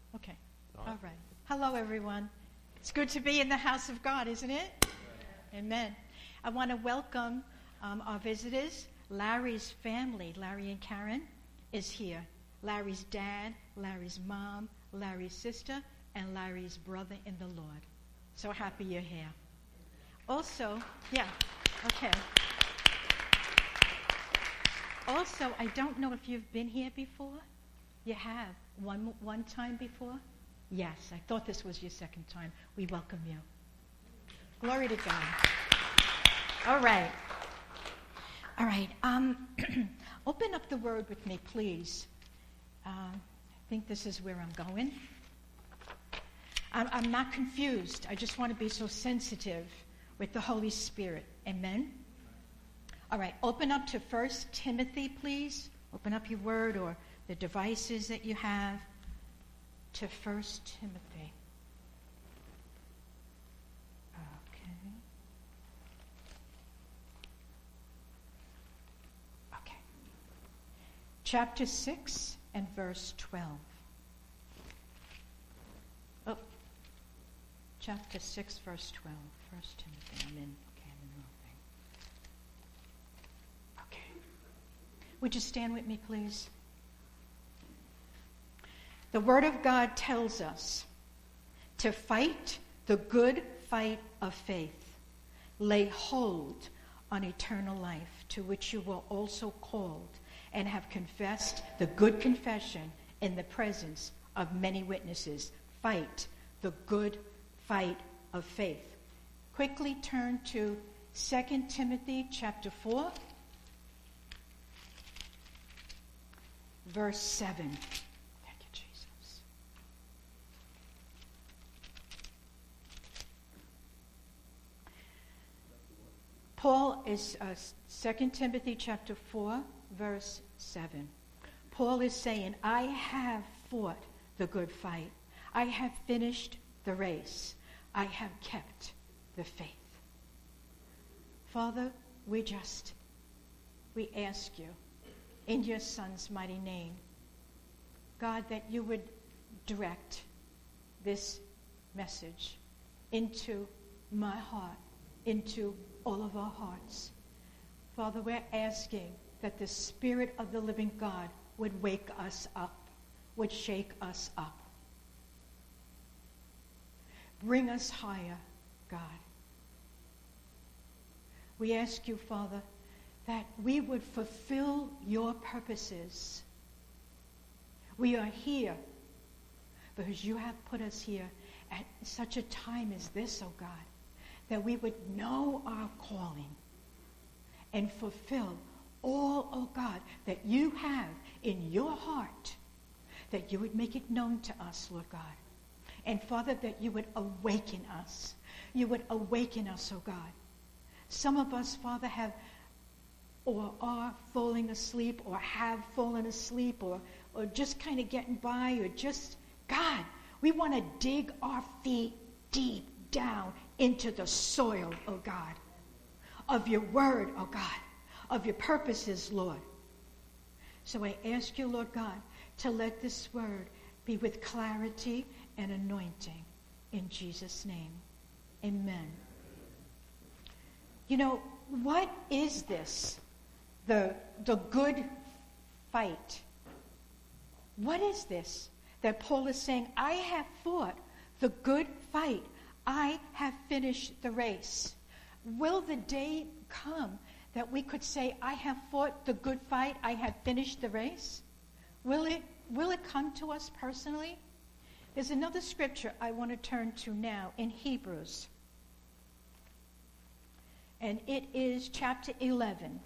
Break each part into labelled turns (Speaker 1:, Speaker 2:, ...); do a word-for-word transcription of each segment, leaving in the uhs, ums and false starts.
Speaker 1: Okay. All right. Hello, everyone. It's good to be in the house of God, isn't it? Amen. I want to welcome um, our visitors. Larry's family, Larry and Karen, is here. Larry's dad, Larry's mom, Larry's sister, and Larry's brother in the Lord. So happy you're here. Also, yeah, okay. Also, I don't know if you've been here before. You have. One, one time before? Yes, I thought this was your second time. We welcome you. Glory to God. All right. All right. Um, open up the word with me, please. Uh, I think this is where I'm going. I'm, I'm not confused. I just want to be so sensitive with the Holy Spirit. Amen? All right. Open up to First Timothy, please. Open up your word or the devices that you have to First Timothy. Okay. Okay. Chapter six and verse twelve. Oh. Chapter six, verse twelve. First Timothy. I'm in. Okay, I'm in the wrong thing. Okay. Would you stand with me, please? The Word of God tells us to fight the good fight of faith, lay hold on eternal life, to which you were also called, and have confessed the good confession in the presence of many witnesses. Fight the good fight of faith. Quickly turn to Second Timothy chapter four, verse seven. Paul is uh, Second Timothy chapter four, verse seven. Paul is saying, I have fought the good fight. I have finished the race. I have kept the faith. Father, we just, we ask you in your Son's mighty name, God, that you would direct this message into my heart, into all of our hearts. Father, we're asking that the Spirit of the living God would wake us up, would shake us up. Bring us higher, God. We ask you, Father, that we would fulfill your purposes. We are here because you have put us here at such a time as this, oh God, that we would know our calling and fulfill all, oh God, that you have in your heart, that you would make it known to us, Lord God. And Father, that you would awaken us. You would awaken us, oh God. Some of us, Father, have or are falling asleep or have fallen asleep or, or just kind of getting by or just, God, we want to dig our feet deep down into the soil, oh God, of your word, oh God, of your purposes, Lord. So I ask you, Lord God, to let this word be with clarity and anointing in Jesus' name. Amen. You know, what is this? The, the good fight. What is this that Paul is saying? I have fought the good fight. I have finished the race. Will the day come that we could say, I have fought the good fight, I have finished the race? Will it, will it come to us personally? There's another scripture I want to turn to now in Hebrews. And it is chapter eleven.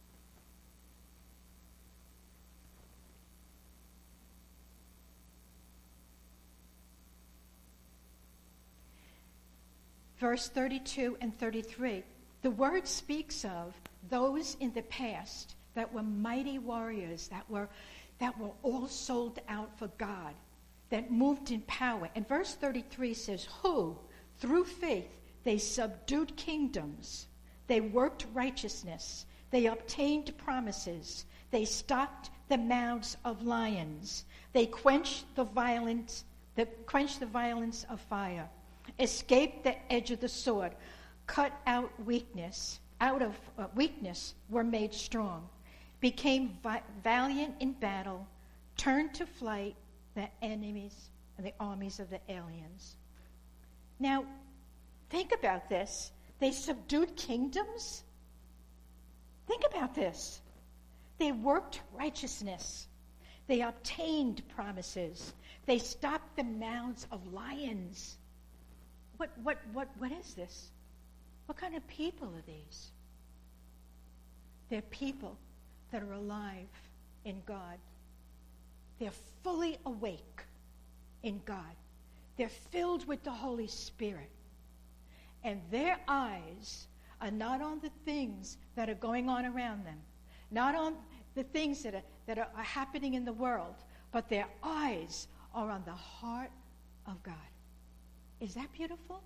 Speaker 1: Verse thirty-two and thirty-three. The word speaks of those in the past that were mighty warriors, that were, that were all sold out for God, that moved in power. And verse thirty-three says, who, through faith, they subdued kingdoms, they worked righteousness, they obtained promises, they stopped the mouths of lions, they quenched the violent the, quench the violence of fire, escape the edge of the sword, cut out weakness, out of uh, weakness were made strong, became vi- valiant in battle, turned to flight the enemies and the armies of the aliens. Now, think about this. They subdued kingdoms. Think about this. They worked righteousness. They obtained promises. They stopped the mouths of lions. What, what, what, what is this? What kind of people are these? They're people that are alive in God. They're fully awake in God. They're filled with the Holy Spirit. And their eyes are not on the things that are going on around them, not on the things that are, that are, are happening in the world, but their eyes are on the heart of God. Is that beautiful?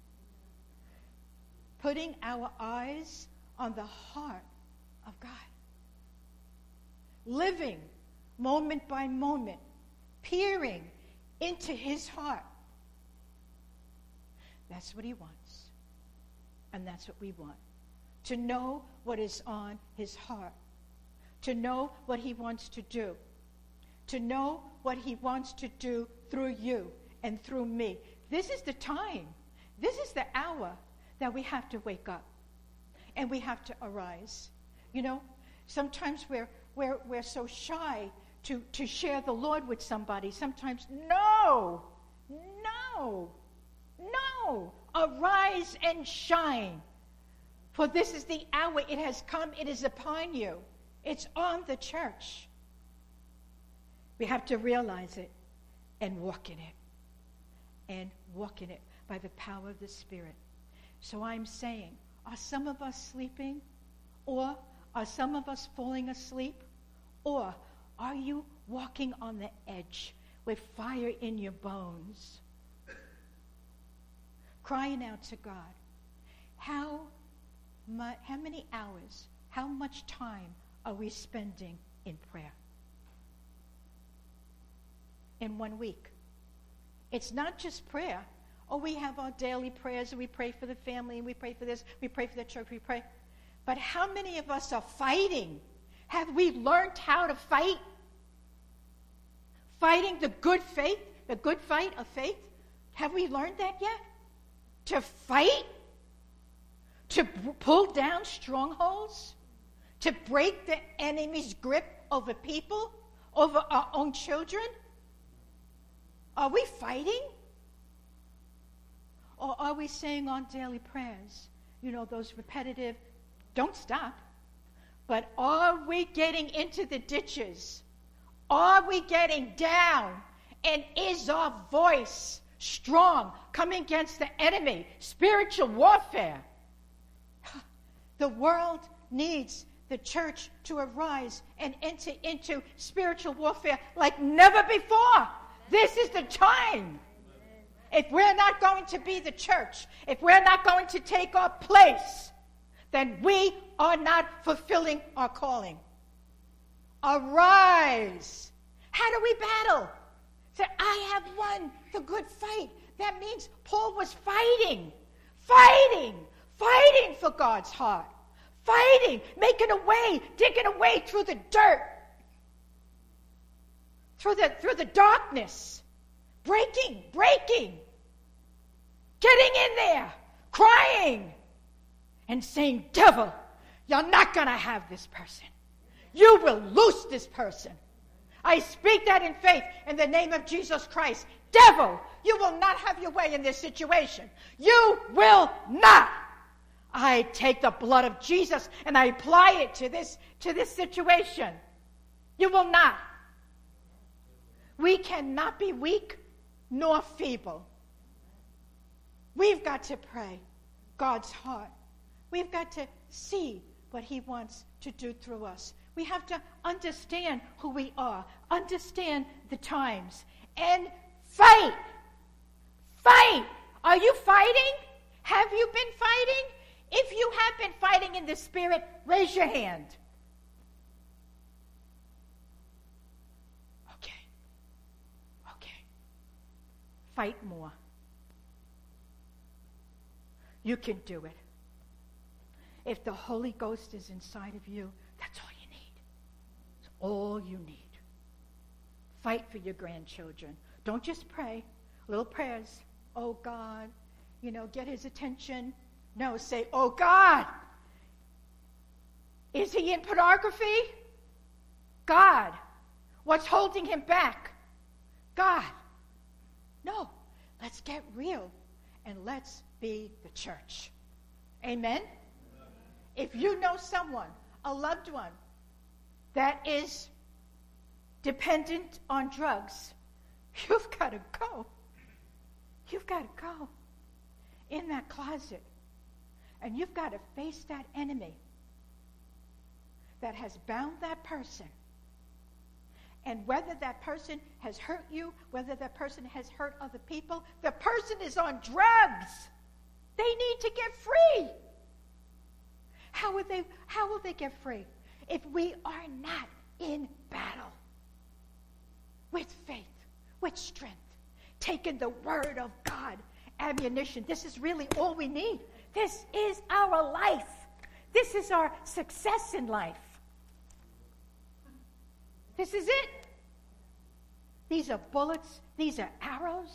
Speaker 1: Putting our eyes on the heart of God. Living moment by moment, peering into his heart. That's what he wants. And that's what we want. To know what is on his heart. To know what he wants to do. To know what he wants to do through you and through me. This is the time. This is the hour that we have to wake up. And we have to arise. You know, sometimes we're we're we're so shy to, to share the Lord with somebody. Sometimes, no, no, no. Arise and shine. For this is the hour. It has come. It is upon you. It's on the church. We have to realize it and walk in it. And walk in it by the power of the Spirit. So I'm saying, are some of us sleeping? Or are some of us falling asleep? Or are you walking on the edge with fire in your bones? Crying out to God. How much, how many hours, how much time are we spending in prayer? In one week. It's not just prayer. Oh, we have our daily prayers and we pray for the family and we pray for this, we pray for the church, we pray. But how many of us are fighting? Have we learned how to fight? Fighting the good faith, the good fight of faith? Have we learned that yet? To fight? To b- pull down strongholds? To break the enemy's grip over people? Over our own children? Are we fighting? Or are we saying on daily prayers, you know, those repetitive, don't stop, but are we getting into the ditches? Are we getting down? And is our voice strong coming against the enemy? Spiritual warfare. The world needs the church to arise and enter into spiritual warfare like never before. This is the time. If we're not going to be the church, if we're not going to take our place, then we are not fulfilling our calling. Arise. How do we battle? Say, I have won the good fight. That means Paul was fighting, fighting, fighting for God's heart, fighting, making a way, digging a way through the dirt, through the, through the darkness, breaking, breaking, getting in there, crying, and saying, devil, you're not going to have this person. You will loose this person. I speak that in faith in the name of Jesus Christ. Devil, you will not have your way in this situation. You will not. I take the blood of Jesus and I apply it to this, to this situation. You will not. We cannot be weak nor feeble. We've got to pray God's heart. We've got to see what he wants to do through us. We have to understand who we are, understand the times, and fight. Fight. Are you fighting? Have you been fighting? If you have been fighting in the Spirit, raise your hand. Okay. Okay. fight more. You can do it. If the Holy Ghost is inside of you, that's all you need. It's all you need. Fight for your grandchildren. Don't just pray. Little prayers. Oh, God, you know, get his attention. No, say, oh, God, is he in pornography? God, what's holding him back? God. No, let's get real and let's be the church. Amen? If you know someone, a loved one, that is dependent on drugs, you've got to go. You've got to go in that closet. And you've got to face that enemy that has bound that person. And whether that person has hurt you, whether that person has hurt other people, the person is on drugs. They need to get free. How will they, how will they get free? If we are not in battle with faith, with strength, taking the word of God, ammunition. This is really all we need. This is our life. This is our success in life. This is it. These are bullets. These are arrows.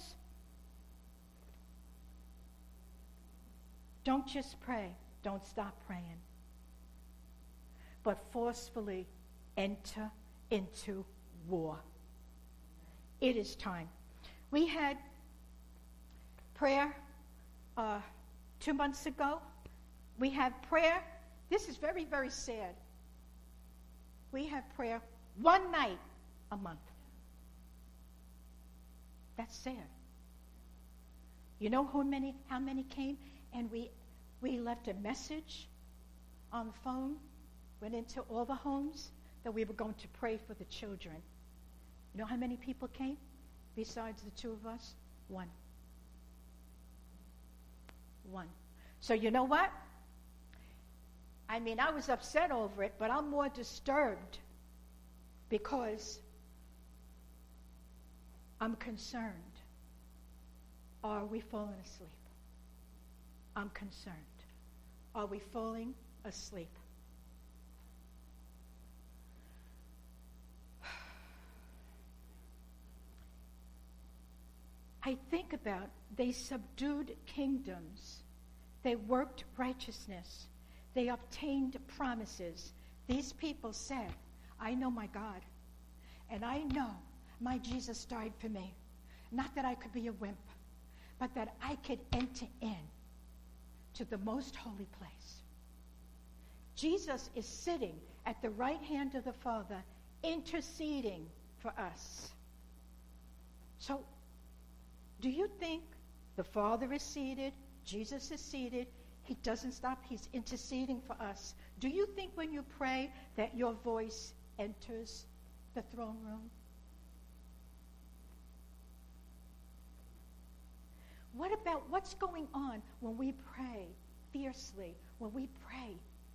Speaker 1: Don't just pray. Don't stop praying. But forcefully enter into war. It is time. We had prayer uh, two months ago. We have prayer. This is very, very sad. We have prayer one night a month. That's sad. You know how many how many came? And we we left a message on the phone, went into all the homes that we were going to pray for the children. You know how many people came besides the two of us? One. One. So you know what? I mean, I was upset over it, but I'm more disturbed because I'm concerned. Are we falling asleep? I'm concerned. Are we falling asleep? I think about they subdued kingdoms. They worked righteousness. They obtained promises. These people said, I know my God, and I know my Jesus died for me. Not that I could be a wimp, but that I could enter in to the most holy place. Jesus is sitting at the right hand of the Father, interceding for us. So, do you think the Father is seated, Jesus is seated, he doesn't stop, he's interceding for us? Do you think when you pray that your voice enters the throne room? What about what's going on when we pray fiercely, when we pray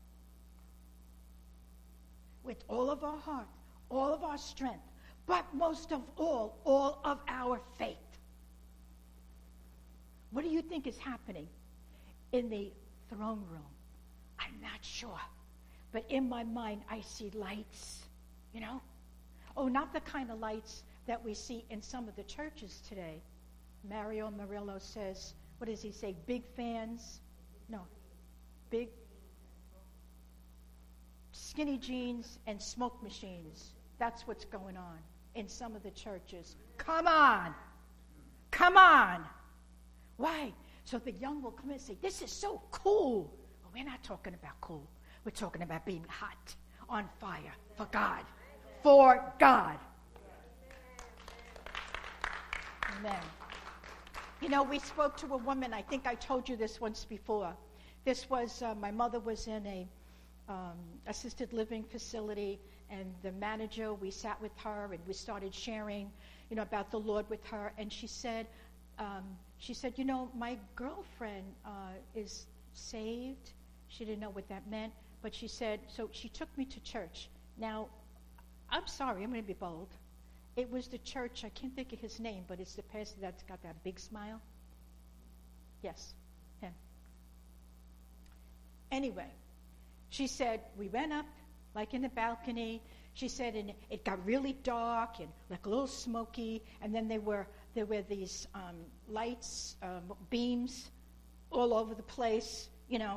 Speaker 1: with all of our heart, all of our strength, but most of all, all of our faith? What do you think is happening in the throne room? I'm not sure. But in my mind, I see lights, you know? Oh, not the kind of lights that we see in some of the churches today. Mario Murillo says, what does he say? Big fans? No. Big skinny jeans and smoke machines. That's what's going on in some of the churches. Come on. Come on. Why? So the young will come in and say, this is so cool. Well, we're not talking about cool. We're talking about being hot, on fire, for God. For God. Amen. You know, we spoke to a woman, I think I told you this once before. This was, uh, my mother was in a um, assisted living facility, and the manager, we sat with her, and we started sharing, you know, about the Lord with her, and she said, um, she said, you know, my girlfriend uh, is saved. She didn't know what that meant, but she said, so she took me to church. Now, I'm sorry, I'm going to be bold. It was the church, I can't think of his name, but it's the pastor that's got that big smile. Yes, him. Anyway, she said, we went up, like in the balcony. She said, and it got really dark and like a little smoky, and then there were there were these um, lights, um, beams all over the place, you know.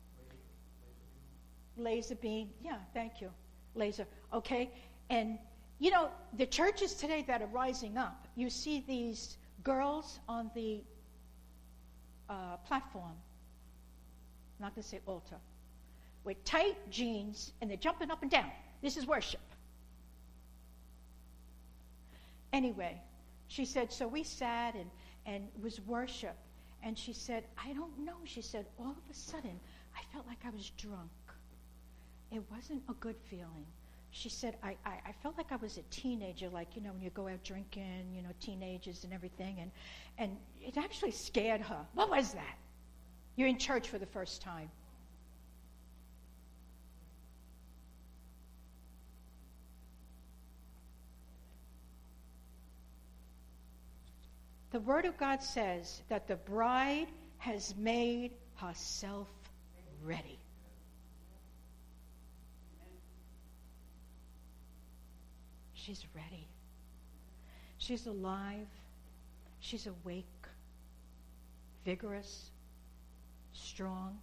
Speaker 1: Laser beam. Yeah, thank you. Laser. Okay. And, you know, the churches today that are rising up, you see these girls on the uh, platform, I'm not going to say altar, with tight jeans, and they're jumping up and down. This is worship. Anyway, she said, so we sat, and, and it was worship. And she said, I don't know. She said, all of a sudden, I felt like I was drunk. It wasn't a good feeling. She said, I, I, I felt like I was a teenager, like, you know, when you go out drinking, you know, teenagers and everything. And, and it actually scared her. What was that? You're in church for the first time. The Word of God says that the bride has made herself ready. She's ready. She's alive. She's awake, vigorous, strong.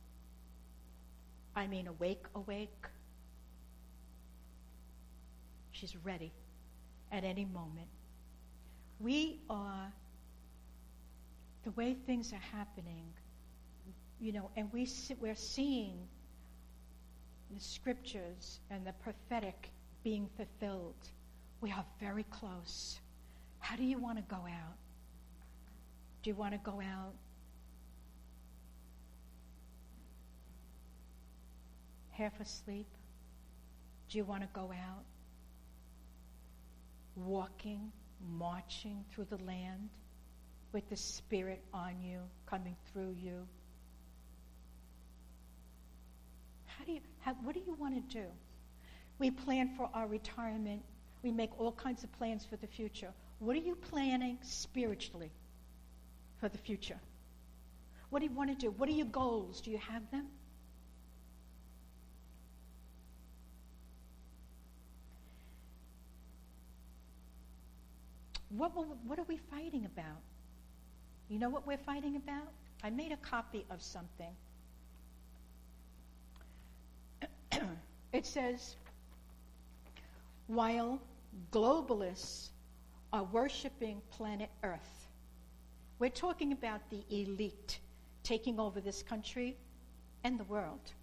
Speaker 1: I mean awake, awake. She's ready at any moment. We are, the way things are happening, you know, and we see, we're seeing the scriptures and the prophetic being fulfilled. We are very close. How do you want to go out? Do you want to go out half asleep? Do you want to go out walking, marching through the land with the Spirit on you, coming through you? How do you, how, what do you want to do? We plan for our retirement. We make all kinds of plans for the future. What are you planning spiritually for the future? What do you want to do? What are your goals? Do you have them? What, will, what are we fighting about? You know what we're fighting about? I made a copy of something. It says, while globalists are worshiping planet Earth, we're talking about the elite taking over this country and the world.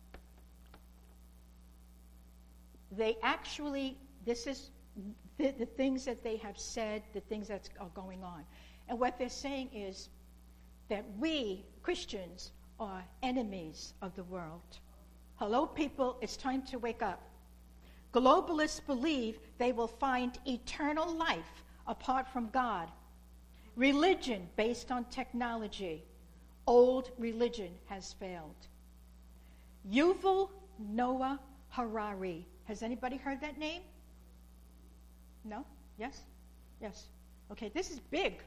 Speaker 1: They actually, this is the, the things that they have said, the things that are going on. And what they're saying is that we, Christians, are enemies of the world. Hello, people, it's time to wake up. Globalists believe they will find eternal life apart from God. Religion based on technology. Old religion has failed. Yuval Noah Harari. Has anybody heard that name? No? Yes? Yes. Okay, this is big.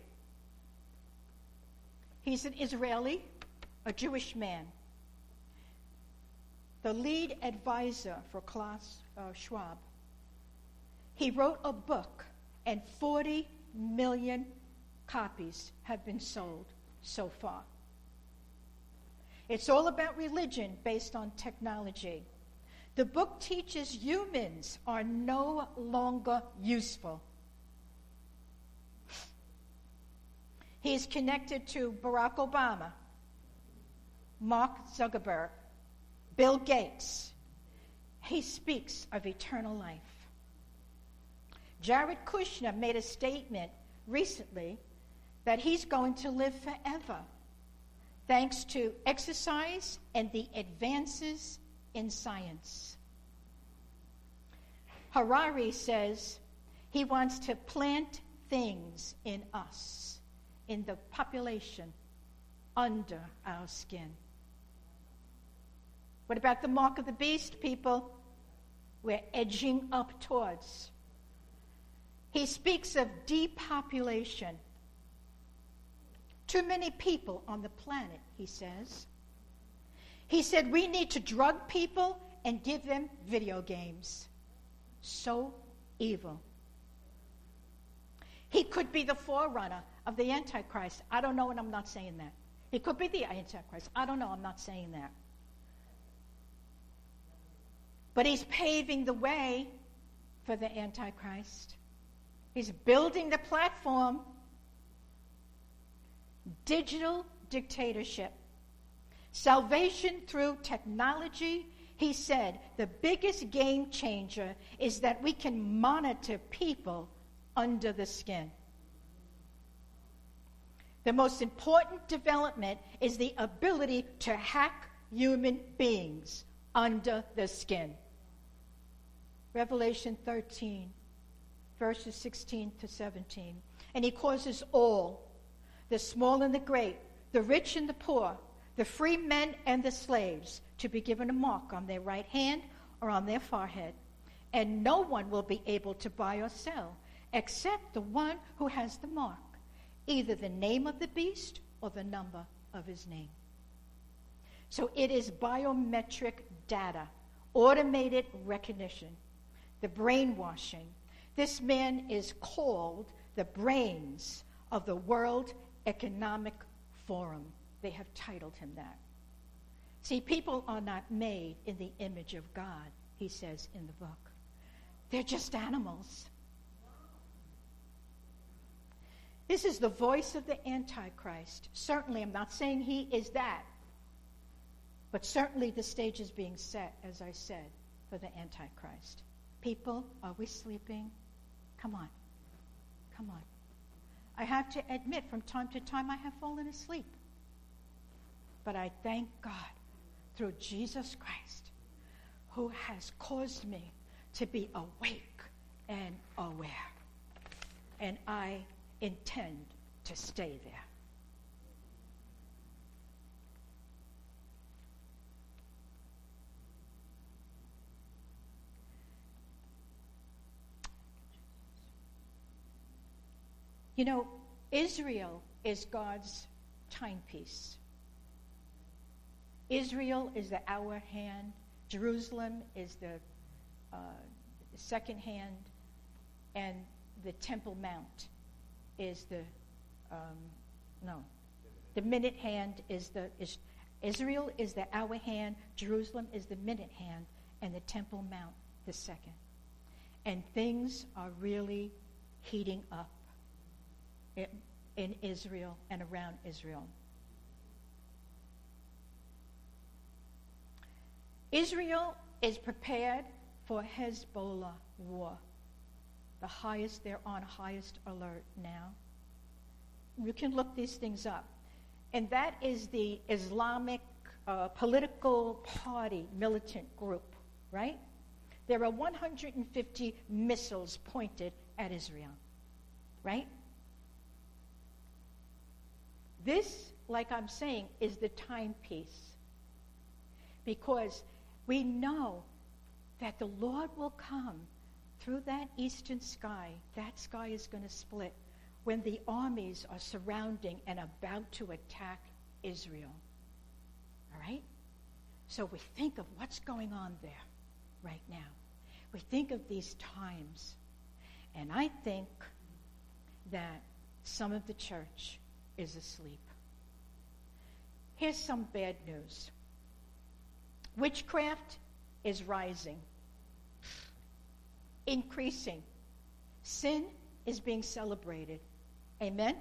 Speaker 1: He's an Israeli, a Jewish man. The lead advisor for Klaus uh, Schwab. He wrote a book, and forty million copies have been sold so far. It's all about religion based on technology. The book teaches humans are no longer useful. He's connected to Barack Obama, Mark Zuckerberg, Bill Gates. He speaks of eternal life. Jared Kushner made a statement recently that he's going to live forever thanks to exercise and the advances in science. Harari says he wants to plant things in us, in the population, under our skin. What about the mark of the beast, people? We're edging up towards. He speaks of depopulation. Too many people on the planet, he says. He said we need to drug people and give them video games. So evil. He could be the forerunner of the Antichrist. I don't know, and I'm not saying that. He could be the Antichrist. I don't know, I'm not saying that. But he's paving the way for the Antichrist. He's building the platform. Digital dictatorship. Salvation through technology. He said the biggest game changer is that we can monitor people under the skin. The most important development is the ability to hack human beings under the skin. Revelation thirteen, verses sixteen to seventeen. And he causes all, the small and the great, the rich and the poor, the free men and the slaves, to be given a mark on their right hand or on their forehead. And no one will be able to buy or sell except the one who has the mark, either the name of the beast or the number of his name. So it is biometric data, automated recognition, the brainwashing. This man is called the brains of the World Economic Forum. They have titled him that. See, people are not made in the image of God, he says in the book. They're just animals. This is the voice of the Antichrist. Certainly, I'm not saying he is that. But certainly the stage is being set, as I said, for the Antichrist. People, are we sleeping? Come on. Come on. I have to admit, from time to time, I have fallen asleep. But I thank God through Jesus Christ, who has caused me to be awake and aware. And I intend to stay there. You know, Israel is God's timepiece. Israel is the hour hand. Jerusalem is the uh, second hand. And the Temple Mount is the, um, no, the minute hand is the, is, Israel is the hour hand, Jerusalem is the minute hand, and the Temple Mount the second. And things are really heating up in, in Israel and around Israel. Israel is prepared for Hezbollah war. The highest, they're on highest alert now. You can look these things up. And that is the Islamic uh, political party militant group, right? There are one hundred fifty missiles pointed at Israel, right? This, like I'm saying, is the timepiece. Because we know that the Lord will come through that eastern sky. That sky is going to split when the armies are surrounding and about to attack Israel. All right? So we think of what's going on there right now. We think of these times. And I think that some of the church is asleep. Here's some bad news. Witchcraft is rising, increasing. Sin is being celebrated. Amen?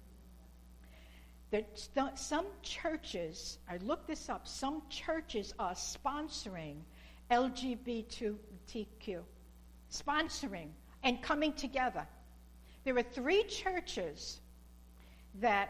Speaker 1: That some churches, I looked this up, some churches are sponsoring L G B T Q, sponsoring and coming together. There are three churches that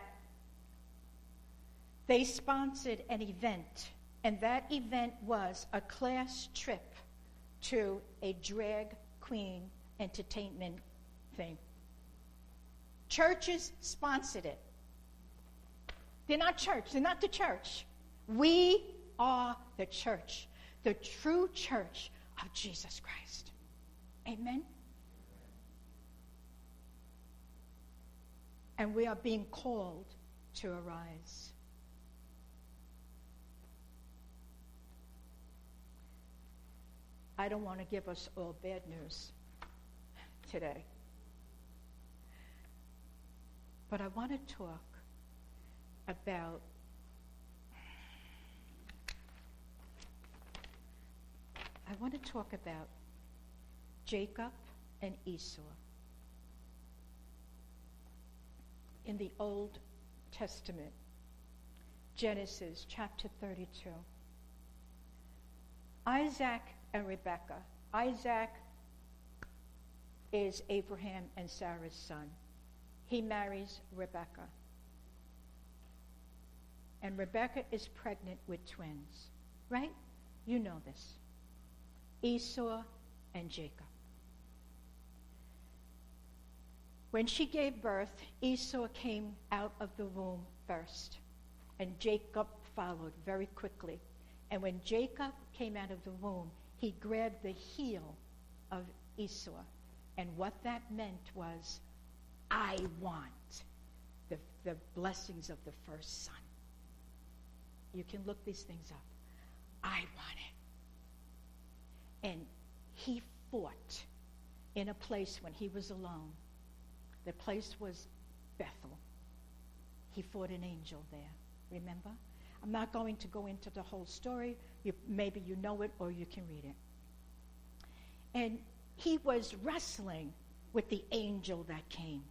Speaker 1: they sponsored an event, and that event was a class trip to a drag queen entertainment thing. Churches sponsored it. They're not church. They're not the church. We are the church, the true church of Jesus Christ. Amen? And we are being called to arise. I don't want to give us all bad news today. But I want to talk about I want to talk about Jacob and Esau in the Old Testament, Genesis chapter thirty-two. Isaac and Rebekah. Isaac is Abraham and Sarah's son. He marries Rebekah. And Rebekah is pregnant with twins, right? You know this. Esau and Jacob. When she gave birth, Esau came out of the womb first, and Jacob followed very quickly. And when Jacob came out of the womb, he grabbed the heel of Esau. And what that meant was, I want the, the blessings of the first son. You can look these things up. I want it. And he fought in a place when he was alone. The place was Bethel. He fought an angel there. Remember? I'm not going to go into the whole story. You, maybe you know it or you can read it. And he was wrestling with the angel that came.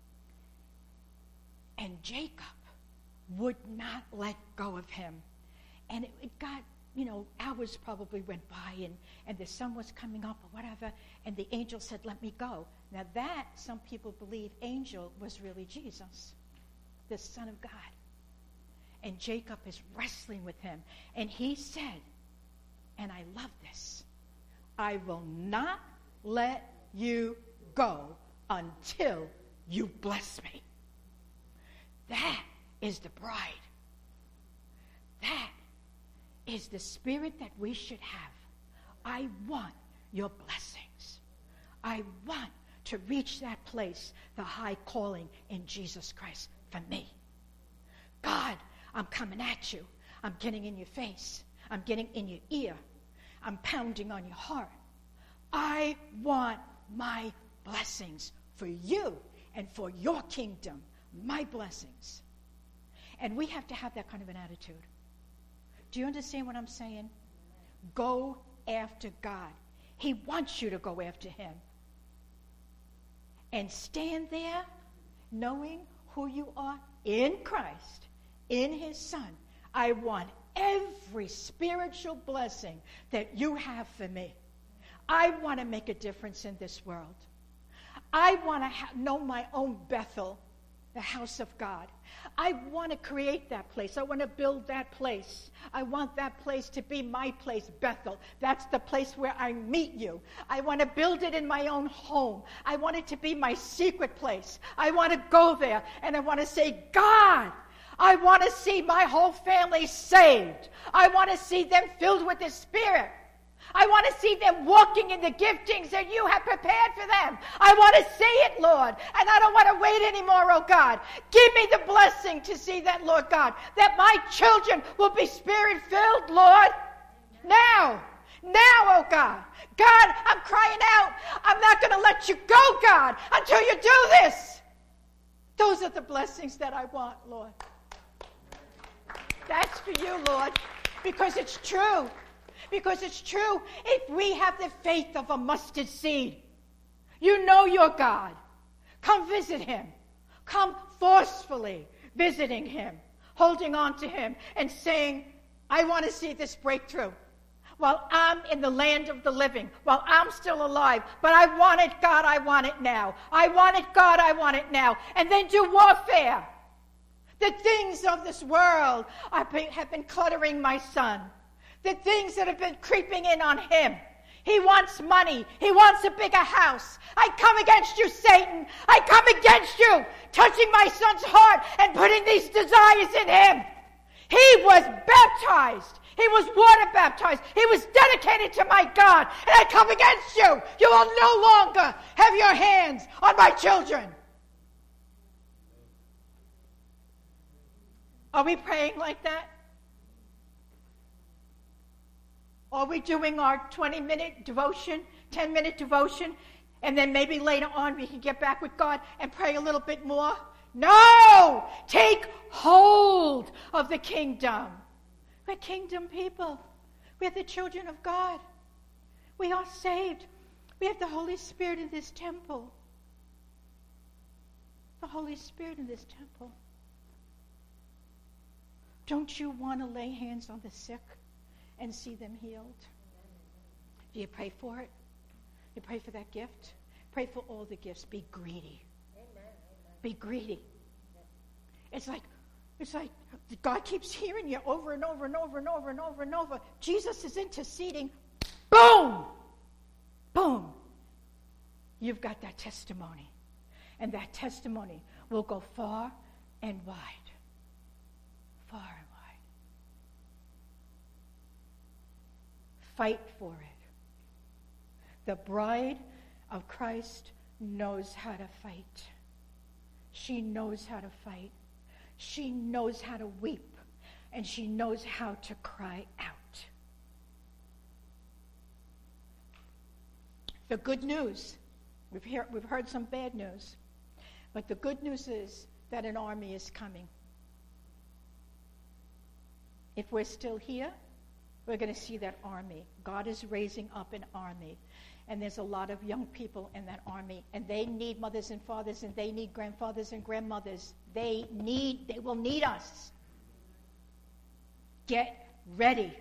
Speaker 1: And Jacob would not let go of him. And it, it got, you know, hours probably went by and, and the sun was coming up or whatever. And the angel said, let me go. Now that, some people believe, angel was really Jesus, the Son of God. And Jacob is wrestling with him. And he said, and I love this, I will not let you go until you bless me. That is the bride. That is the spirit that we should have. I want your blessings. I want to reach that place, the high calling in Jesus Christ for me. God, I'm coming at you. I'm getting in your face. I'm getting in your ear. I'm pounding on your heart. I want my blessings for you and for your kingdom. My blessings. And we have to have that kind of an attitude. Do you understand what I'm saying? Go after God. He wants you to go after him. And stand there knowing who you are in Christ, in his Son. I want every spiritual blessing that you have for me. I want to make a difference in this world. I want to ha- know my own Bethel, the house of God. I want to create that place. I want to build that place. I want that place to be my place, Bethel. That's the place where I meet you. I want to build it in my own home. I want it to be my secret place. I want to go there and I want to say, God, I want to see my whole family saved. I want to see them filled with the Spirit. I want to see them walking in the giftings that you have prepared for them. I want to see it, Lord. And I don't want to wait anymore, oh God. Give me the blessing to see that, Lord God, that my children will be Spirit-filled, Lord. Now. Now, oh God. God, I'm crying out. I'm not going to let you go, God, until you do this. Those are the blessings that I want, Lord. That's for you, Lord, because it's true. Because it's true. If we have the faith of a mustard seed, you know your God. Come visit him. Come forcefully visiting him, holding on to him and saying, I want to see this breakthrough. While I'm in the land of the living, while I'm still alive, but I want it, God, I want it now. I want it, God, I want it now. And then do warfare. The things of this world have been cluttering my son. The things that have been creeping in on him. He wants money. He wants a bigger house. I come against you, Satan. I come against you, touching my son's heart and putting these desires in him. He was baptized. He was water baptized. He was dedicated to my God. And I come against you. You will no longer have your hands on my children. Are we praying like that? Are we doing our twenty-minute devotion, ten-minute devotion, and then maybe later on we can get back with God and pray a little bit more? No! Take hold of the kingdom. We're kingdom people. We're the children of God. We are saved. We have the Holy Spirit in this temple. The Holy Spirit in this temple. Don't you want to lay hands on the sick and see them healed? Do you pray for it? You pray for that gift? Pray for all the gifts. Be greedy. Amen. Be greedy. It's like, it's like God keeps hearing you over and over and over and over and over and over. Jesus is interceding. Boom! Boom! You've got that testimony. And that testimony will go far and wide. Far and wide. Fight for it. The bride of Christ knows how to fight. She knows how to fight. She knows how to weep. And she knows how to cry out. The good news, we've, hear, we've heard some bad news, but the good news is that an army is coming. If we're still here, we're going to see that army. God is raising up an army. And there's a lot of young people in that army. And they need mothers and fathers, and they need grandfathers and grandmothers. They need, they will need us. Get ready.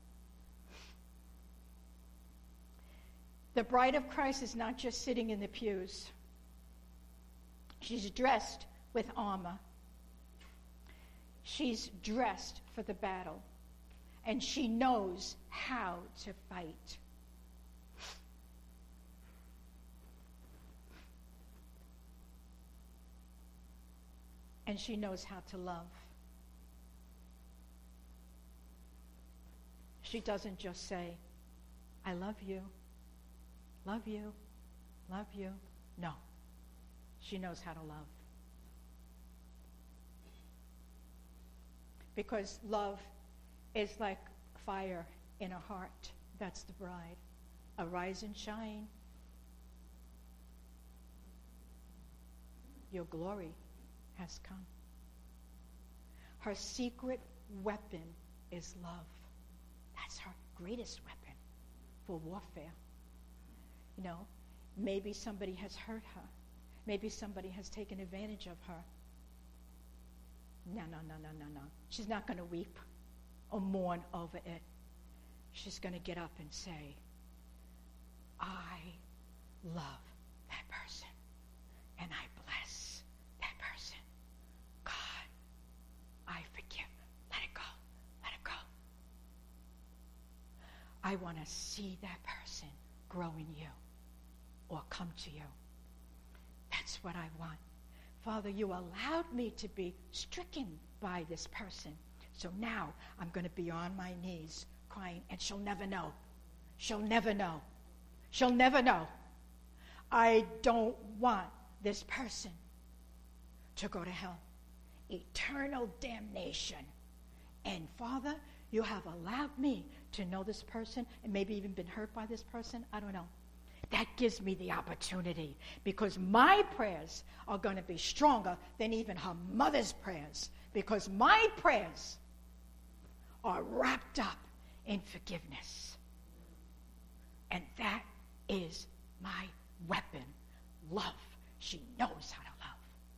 Speaker 1: The bride of Christ is not just sitting in the pews. She's dressed with armor. She's dressed for the battle. And she knows how to fight. And she knows how to love. She doesn't just say, I love you, love you, love you. No. She knows how to love. Because love is like fire in a heart. That's the bride. Arise and shine. Your glory has come. Her secret weapon is love. That's her greatest weapon for warfare. You know, maybe somebody has hurt her. Maybe somebody has taken advantage of her. No, no, no, no, no, no. She's not going to weep or mourn over it. She's going to get up and say, I love that person, and I bless that person. God, I forgive. Let it go. Let it go. I want to see that person grow in you or come to you. That's what I want. Father, you allowed me to be stricken by this person. So now I'm going to be on my knees crying, and she'll never know. She'll never know. She'll never know. I don't want this person to go to hell. Eternal damnation. And Father, you have allowed me to know this person and maybe even been hurt by this person. I don't know. That gives me the opportunity, because my prayers are going to be stronger than even her mother's prayers, because my prayers are wrapped up in forgiveness. And that is my weapon. Love. She knows how to love.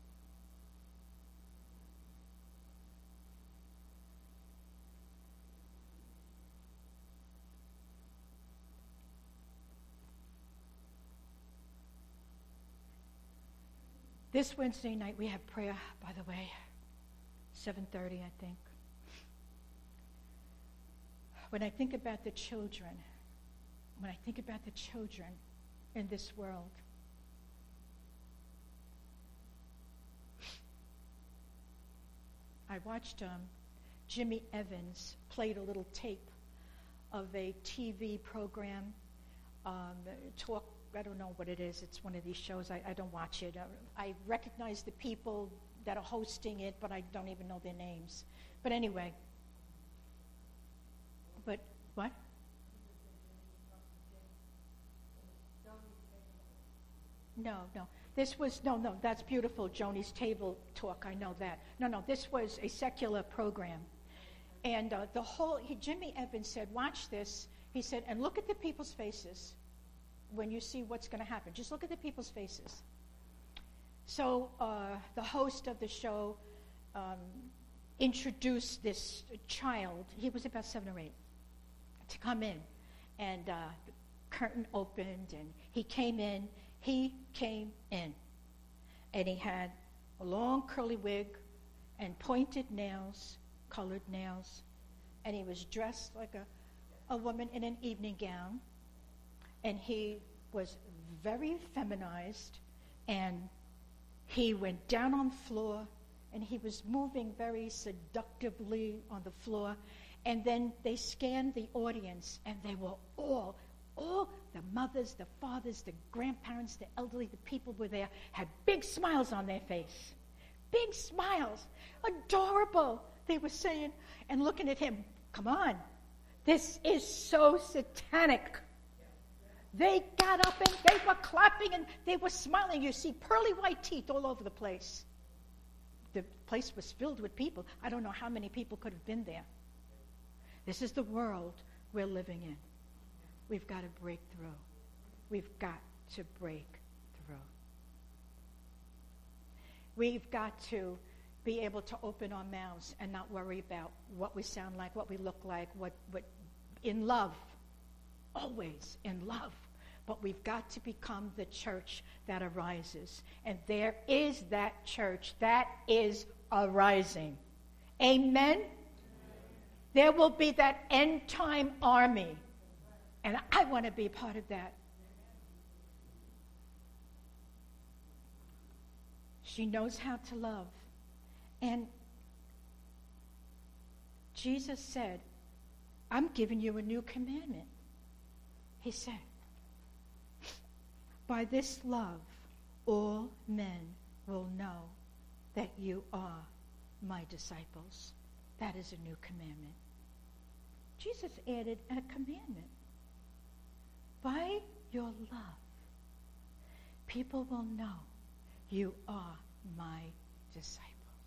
Speaker 1: This Wednesday night we have prayer, by the way, seven thirty, I think. When I think about the children, when I think about the children in this world, I watched um, Jimmy Evans played a little tape of a T V program, um, talk. I don't know what it is. It's one of these shows. I, I don't watch it. I, I recognize the people. that are hosting it, but I don't even know their names. But anyway. But what? No, no. This was, no, no, that's beautiful, Joni's Table Talk, I know that. No, no, this was a secular program. And uh, the whole, he, Jimmy Evans said, watch this. He said, and look at the people's faces when you see what's going to happen. Just look at the people's faces. So uh, the host of the show um, introduced this child, he was about seven or eight, to come in. And uh, the curtain opened, and he came in. He came in, and he had a long curly wig and pointed nails, colored nails, and he was dressed like a, a woman in an evening gown, and he was very feminized, and he went down on the floor, and he was moving very seductively on the floor, and then they scanned the audience, and they were all All the mothers, the fathers, the grandparents, the elderly, the people were there, had big smiles on their face. Big smiles. Adorable, they were saying, and looking at him. Come on. This is so satanic. They got up and they were clapping and they were smiling. You see pearly white teeth all over the place. The place was filled with people. I don't know how many people could have been there. This is the world we're living in. We've got to break through. We've got to break through. We've got to be able to open our mouths and not worry about what we sound like, what we look like, what, what in love. Always in love. But we've got to become the church that arises. And there is that church that is arising. Amen? There will be that end time army. And I want to be part of that. She knows how to love. And Jesus said, I'm giving you a new commandment. He said, by this love, all men will know that you are my disciples. That is a new commandment. Jesus added a commandment. By your love, people will know you are my disciples.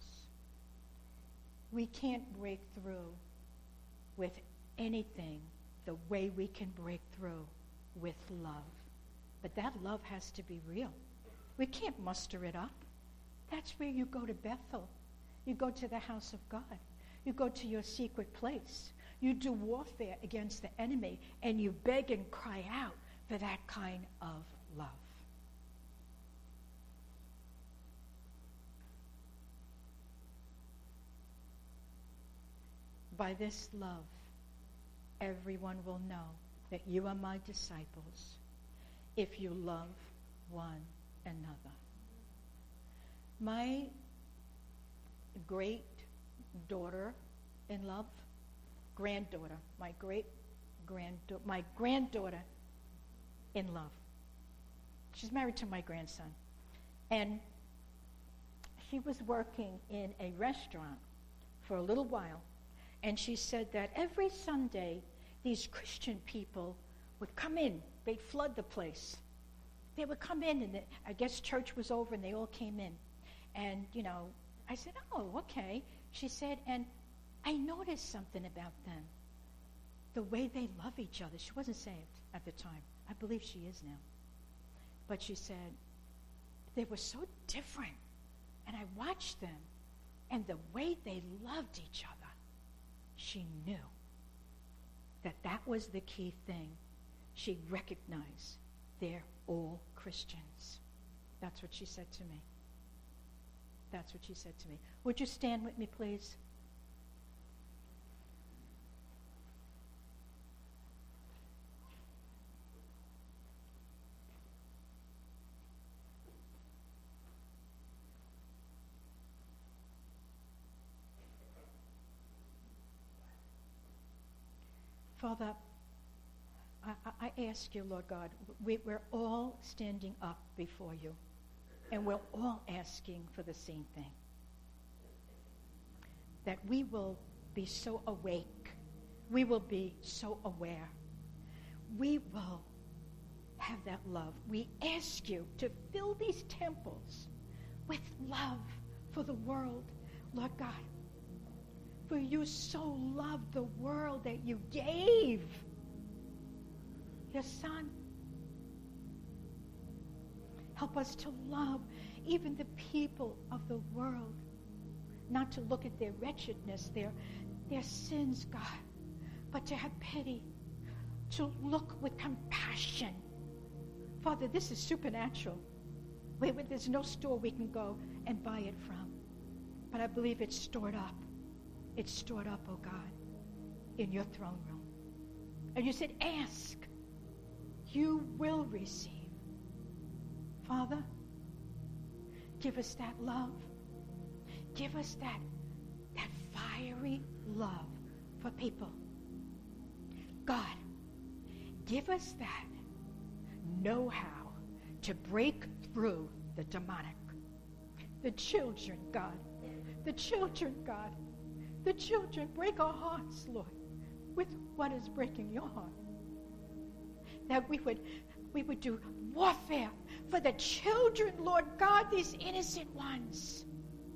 Speaker 1: We can't break through with anything the way we can break through with love. But that love has to be real. We can't muster it up. That's where you go to Bethel. You go to the house of God. You go to your secret place. You do warfare against the enemy, and you beg and cry out for that kind of love. By this love, everyone will know that you are my disciples if you love one another. My great daughter in love, granddaughter, my great granddaughter, my granddaughter in love. She's married to my grandson. And she was working in a restaurant for a little while. And she said that every Sunday, these Christian people would come in. They'd flood the place. They would come in, and it, I guess church was over, and they all came in. And, you know, I said, oh, okay. She said, and I noticed something about them. The way they love each other. She wasn't saved at the time. I believe she is now. But she said, they were so different. And I watched them, and the way they loved each other, she knew that that was the key thing. She recognized they're all Christians. That's what she said to me. That's what she said to me. Would you stand with me, please? Father, I, I ask you, Lord God, we, we're all standing up before you, and we're all asking for the same thing. that we will be so awake. We will be so aware. We will have that love. We ask you to fill these temples with love for the world, Lord God. For you so loved the world that you gave your Son. Help us to love even the people of the world, not to look at their wretchedness, their, their sins, God, but to have pity, to look with compassion. Father, this is supernatural. Where there's no store we can go and buy it from. But I believe it's stored up. It's stored up, oh God, in your throne room. And you said, ask. You will receive. Father, give us that love. Give us that, that fiery love for people. God, give us that know-how to break through the demonic. The children, God. The children, God. The children, break our hearts, Lord, with what is breaking your heart. That we would, we would do warfare for the children, Lord God, these innocent ones.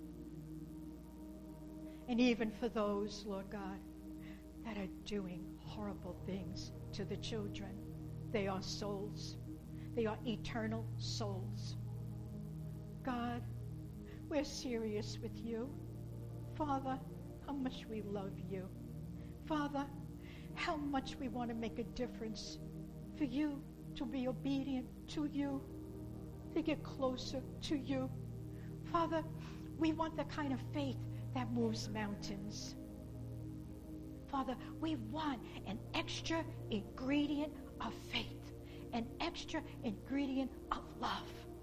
Speaker 1: And even for those, Lord God, that are doing horrible things to the children. They are souls. They are eternal souls. God, we're serious with you. Father, how much we love you. Father, how much we want to make a difference for you, to be obedient to you, to get closer to you. Father, we want the kind of faith that moves mountains. Father, we want an extra ingredient of faith, an extra ingredient of love.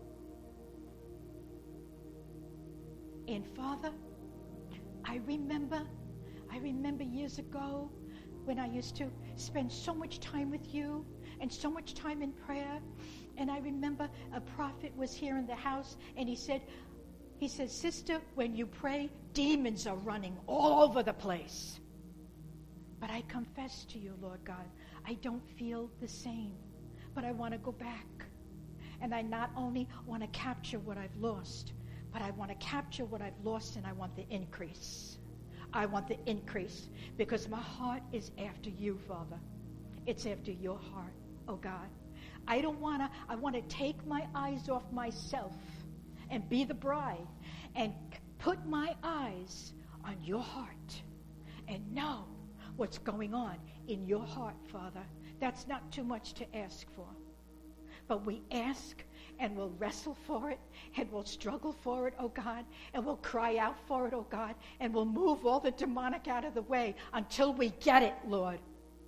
Speaker 1: And Father, I remember, I remember years ago when I used to spend so much time with you and so much time in prayer. And I remember a prophet was here in the house and he said, he said, sister, when you pray, demons are running all over the place. But I confess to you, Lord God, I don't feel the same. But I want to go back. And I not only want to capture what I've lost, but I want to capture what I've lost, and I want the increase. I want the increase because my heart is after you, Father. It's after your heart, oh God. I don't want to, I want to take my eyes off myself and be the bride and put my eyes on your heart and know what's going on in your heart, Father. That's not too much to ask for. But we ask and we'll wrestle for it and we'll struggle for it, oh God, and we'll cry out for it, oh God, and we'll move all the demonic out of the way until we get it, Lord.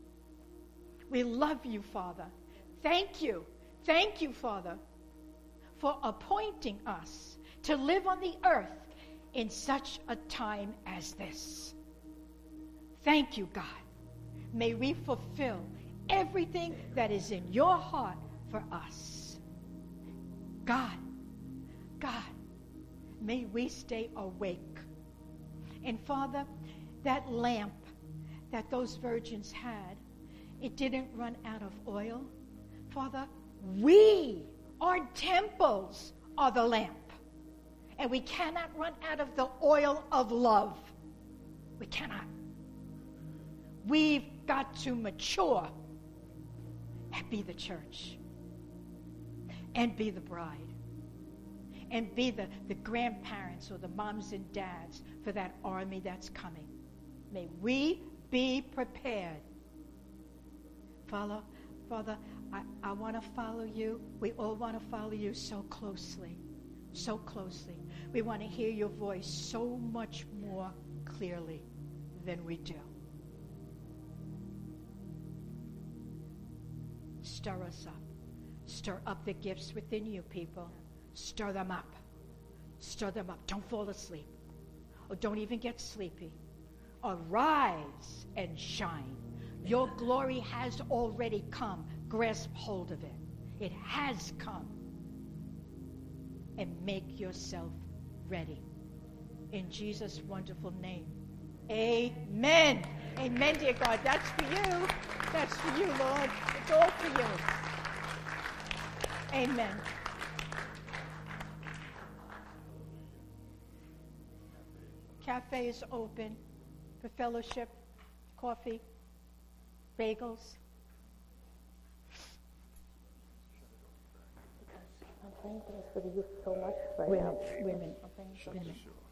Speaker 1: We love you, Father. Thank you. Thank you, Father, for appointing us to live on the earth in such a time as this. Thank you, God. May we fulfill everything that is in your heart for us. God, God, may we stay awake. And Father, that lamp that those virgins had, it didn't run out of oil. Father, we, our temples, are the lamp. And we cannot run out of the oil of love. We cannot. We've got to mature and be the church. And be the bride. And be the, the grandparents or the moms and dads for that army that's coming. May we be prepared. Father, Father, I, I want to follow you. We all want to follow you so closely. So closely. We want to hear your voice so much more clearly than we do. Stir us up. Stir up the gifts within you, people. Stir them up. Stir them up. Don't fall asleep. Or don't even get sleepy. Arise and shine. Your glory has already come. Grasp hold of it. It has come. And make yourself ready. In Jesus' wonderful name, Amen. Amen, dear God. That's for you. That's for you, Lord. It's all for you. Amen. Cafe is open for fellowship, coffee, bagels.
Speaker 2: I'm praying for this for the youth so much right
Speaker 1: Wait a
Speaker 2: now.
Speaker 1: minute, wait a minute, wait a minute.